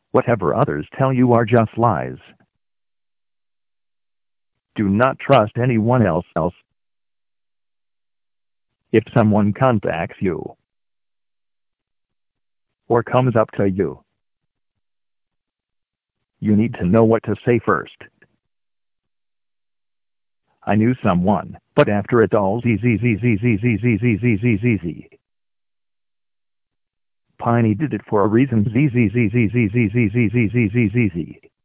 Whatever others tell you are just lies. Do not trust anyone else. If someone contacts you or comes up to you, you need to know what to say first. I knew someone, but after it all, Piney did it for a reason.